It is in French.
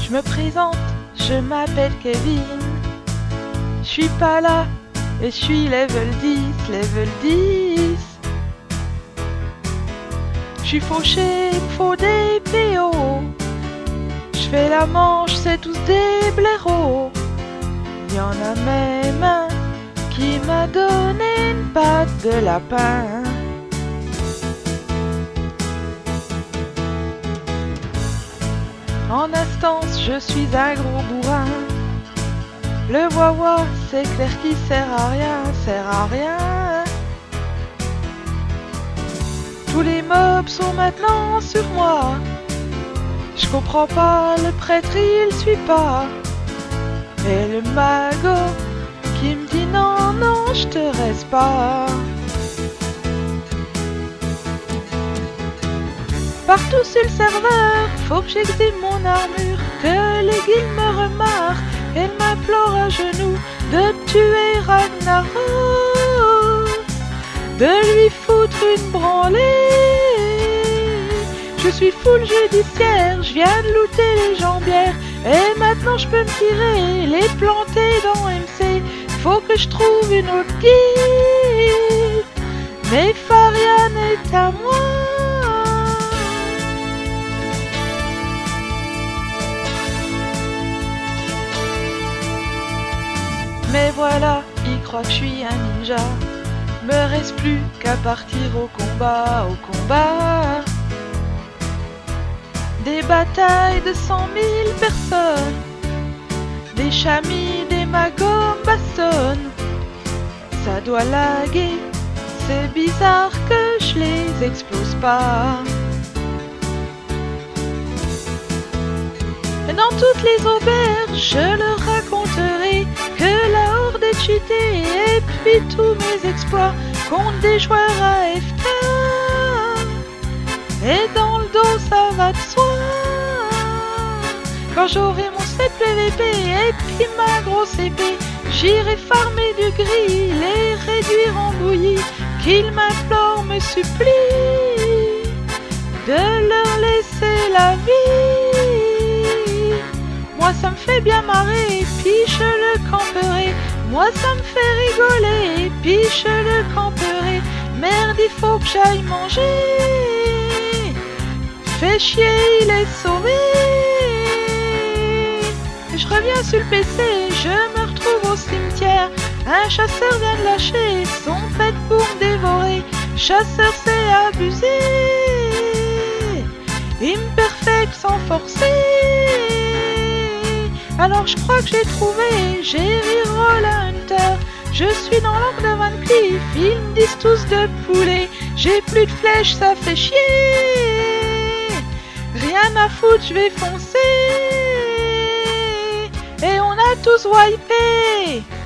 Je me présente, je m'appelle Kevin. Je suis pas là et je suis level 10, level 10. Je suis fauché, faut des PO. Je fais la manche, c'est tous des blaireaux. Y en a même un qui m'a donné une patte de lapin. En instance, je suis un gros bourrin. Le wawa, c'est clair qui sert à rien, sert à rien. Tous les mobs sont maintenant sur moi. Je comprends pas, le prêtre il suit pas. Et le mago qui me dit non, non, je te reste pas. Partout sur le serveur, faut que j'exhibe mon armure, que les guildes me remarquent et m'implorent à genoux de tuer Ragnaros, de lui foutre une branlée. Je suis full judiciaire, je viens de looter les jambières et maintenant je peux me tirer, les planter dans MC. Faut que je trouve une autre guilde, mais Farian est à moi. Mais voilà, il croit que je suis un ninja. Me reste plus qu'à partir au combat, au combat. Des batailles de 100 000 personnes, des chamis, des magos bastonnent. Ça doit laguer, c'est bizarre que je les explose pas. Dans toutes les auberges, je leur raconterai que la horde est cheatée et puis tous mes exploits contre des joueurs AFK. Et dans le dos ça va de soi. Quand j'aurai mon 7 PVP et puis ma grosse épée, j'irai farmer du gris, les réduire en bouillie, qu'ils m'implorent, me supplient de leur laisser la vie. Moi ça me fait bien marrer, puis je le camperai. Moi ça me fait rigoler, puis je le camperai. Merde, il faut que j'aille manger. Fais chier, il est sauvé. Je reviens sur le PC, je me retrouve au cimetière. Un chasseur vient de lâcher son pet pour me dévorer. Chasseur c'est abusé, imperfect sans forcer. Alors je crois que j'ai trouvé, j'ai reroll Hunter. Je suis dans l'angle de Van Cleef, ils me disent tous de poulet. J'ai plus de flèches, ça fait chier. Rien à foutre, je vais foncer. Et on a tous wipé.